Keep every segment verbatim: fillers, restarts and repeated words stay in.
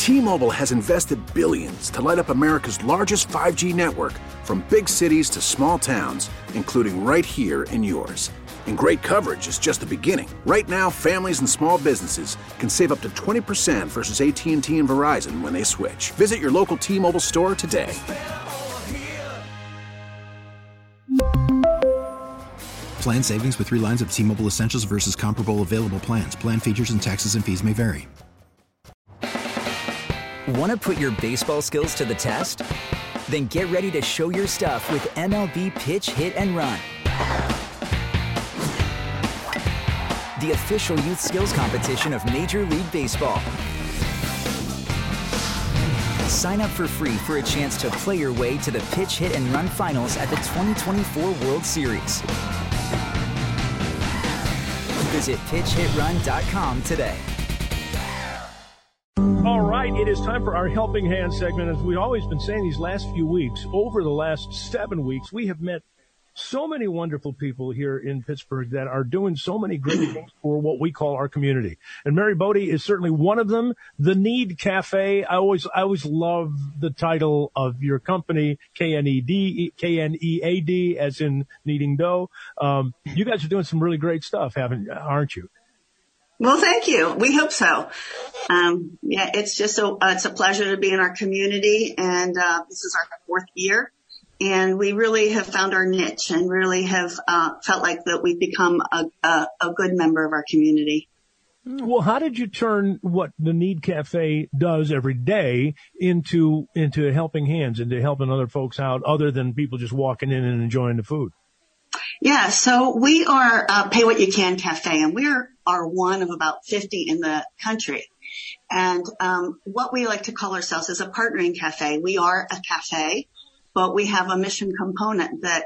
T-Mobile has invested billions to light up America's largest five G network, from big cities to small towns, including right here in yours. And great coverage is just the beginning. Right now, families and small businesses can save up to twenty percent versus A T and T and Verizon when they switch. Visit your local T-Mobile store today. Plan savings with three lines of T-Mobile Essentials versus comparable available plans. Plan features and taxes and fees may vary. Want to put your baseball skills to the test? Then get ready to show your stuff with M L B Pitch, Hit, and Run. The official youth skills competition of Major League Baseball. Sign up for free for a chance to play your way to the Pitch, Hit, and Run finals at the twenty twenty-four World Series. Visit pitch hit run dot com today. All right, it is time for our Helping Hand segment. As we've always been saying these last few weeks, over the last seven weeks, we have met so many wonderful people here in Pittsburgh that are doing so many great things for what we call our community. And Mary Bodie is certainly one of them. The Need Cafe. I always, I always love the title of your company, K N E D, K N E A D, as in kneading dough. Um, you guys are doing some really great stuff, haven't, aren't you? Well, thank you. We hope so. Um, yeah, it's just a, uh, it's a pleasure to be in our community, and uh, this is our fourth year. And we really have found our niche and really have uh, felt like that we've become a, a, a good member of our community. Well, how did you turn what the Need Cafe does every day into into helping hands, into helping other folks out, other than people just walking in and enjoying the food? Yeah, so we are uh, Pay What You Can Cafe, and we are, are one of about fifty in the country. And um, what we like to call ourselves is a partnering cafe. We are a cafe, but we have a mission component that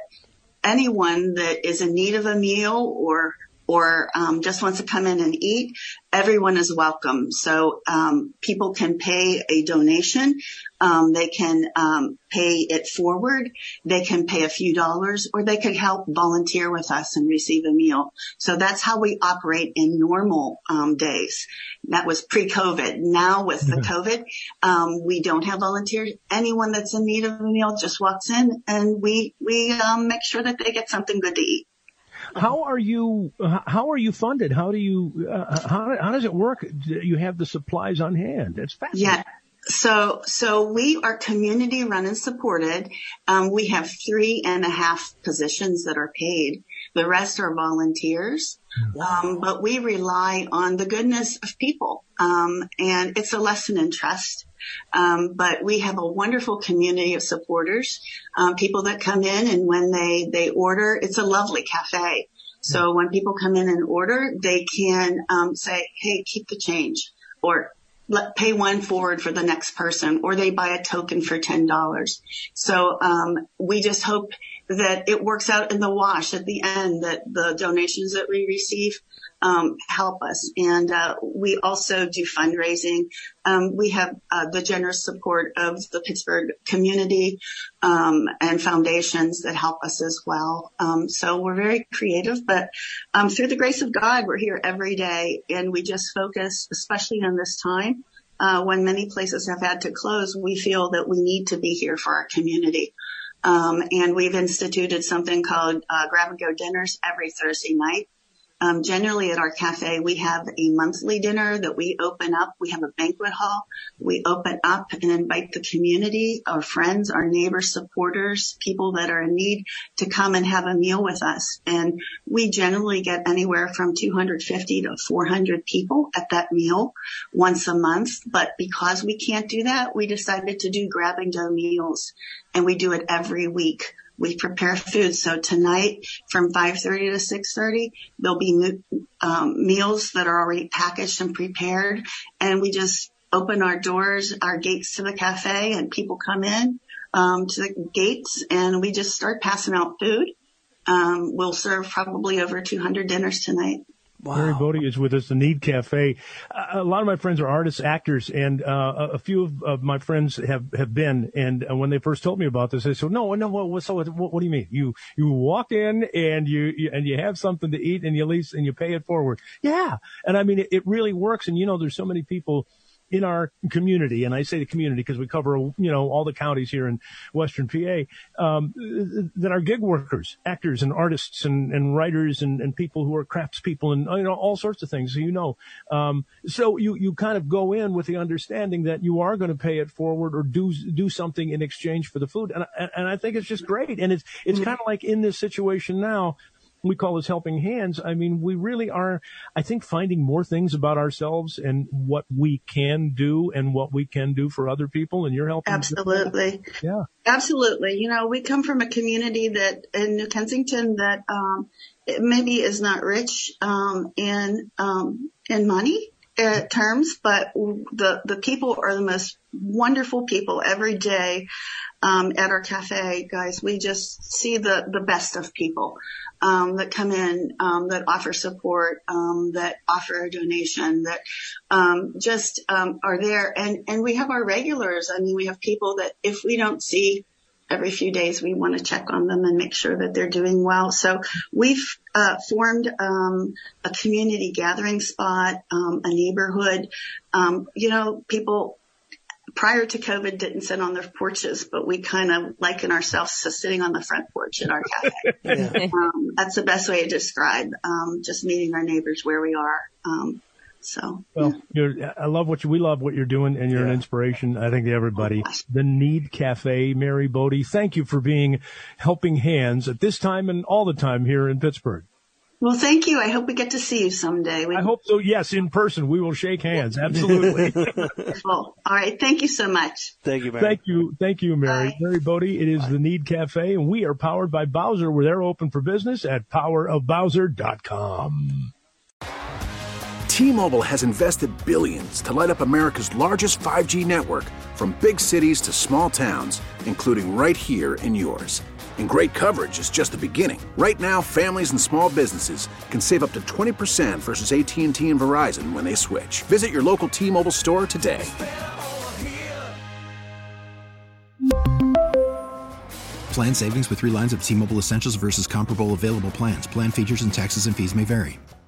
anyone that is in need of a meal or or um, just wants to come in and eat, everyone is welcome. So um, people can pay a donation. Um, they can um, pay it forward. They can pay a few dollars, or they could help volunteer with us and receive a meal. So that's how we operate in normal um, days. That was pre-COVID. Now with the COVID, um, we don't have volunteers. Anyone that's in need of a meal just walks in, and we we um, make sure that they get something good to eat. How are you, how are you funded? How do you, uh, how, how does it work? You have the supplies on hand. It's fascinating. Yeah. So, so we are community run and supported. Um, we have three and a half positions that are paid. The rest are volunteers. Um, but we rely on the goodness of people. Um, and it's a lesson in trust. Um, but we have a wonderful community of supporters, um, people that come in, and when they, they order, it's a lovely cafe. So when people come in and order, they can, um, say, hey, keep the change, or let, pay one forward for the next person, or they buy a token for ten dollars. So, um, we just hope that it works out in the wash at the end, that the donations that we receive um, help us. And uh, we also do fundraising. Um, we have uh, the generous support of the Pittsburgh community um, and foundations that help us as well. Um, so we're very creative, but um, through the grace of God, we're here every day, and we just focus, especially in this time uh, when many places have had to close. We feel that we need to be here for our community. Um, and we've instituted something called uh, grab and go dinners every Thursday night. Um, generally at our cafe, we have a monthly dinner that we open up. We have a banquet hall. We open up and invite the community, our friends, our neighbors, supporters, people that are in need to come and have a meal with us. And we generally get anywhere from two hundred fifty to four hundred people at that meal once a month. But because we can't do that, we decided to do grab and go meals, and we do it every week. We prepare food. So tonight from five thirty to six thirty, there'll be um, meals that are already packaged and prepared. And we just open our doors, our gates to the cafe, and people come in um, to the gates, and we just start passing out food. Um, we'll serve probably over two hundred dinners tonight. Wow. Mary Bodie is with us, the Need Cafe. Uh, a lot of my friends are artists, actors, and uh, a few of, of my friends have, have been. And uh, when they first told me about this, I said, "No, no, what, so what, what do you mean? You you walk in and you, you and you have something to eat, and you lease and you pay it forward." Yeah, and I mean it, it really works. And you know, there's so many people in our community, and I say the community because we cover, you know, all the counties here in Western P A, um, that are gig workers, actors and artists and, and writers and, and people who are craftspeople and, you know, all sorts of things, you know. Um, so you, you kind of go in with the understanding that you are going to pay it forward or do, do something in exchange for the food. And, and I think it's just great. And it's, it's kind of like in this situation now, we call this helping hands. I mean, we really are, I think, finding more things about ourselves and what we can do and what we can do for other people. And you're helping. Absolutely. Yeah. Absolutely. You know, we come from a community that in New Kensington that, um, it maybe is not rich, um, in, um, in money uh, terms, but the, the people are the most wonderful people every day. Um, at our cafe, guys, we just see the, the best of people, um, that come in, um, that offer support, um, that offer a donation, that, um, just, um, are there. And, and we have our regulars. I mean, we have people that if we don't see every few days, we want to check on them and make sure that they're doing well. So we've, uh, formed, um, a community gathering spot, um, a neighborhood, um, you know, people, prior to COVID didn't sit on their porches, but we kind of liken ourselves to sitting on the front porch at our cafe. Yeah. Um, that's the best way to describe, um, just meeting our neighbors where we are. Um, so. Well, you're, I love what you, we love what you're doing, and you're yeah. an inspiration, I think, to everybody. Oh, the Need Cafe, Mary Bodie, thank you for being helping hands at this time and all the time here in Pittsburgh. Well, thank you. I hope we get to see you someday. We- I hope so. Yes, in person. We will shake hands. Absolutely. Well, all right. Thank you so much. Thank you, Mary. Thank you. Thank you, Mary. Bye. Mary Bodie. It is Bye. The Need Cafe, and we are powered by Bowser, where they're open for business at power of bowser dot com. T-Mobile has invested billions to light up America's largest five G network, from big cities to small towns, including right here in yours. And great coverage is just the beginning. Right now, families and small businesses can save up to twenty percent versus A T and T and Verizon when they switch. Visit your local T-Mobile store today. Plan savings with three lines of T-Mobile Essentials versus comparable available plans. Plan features and taxes and fees may vary.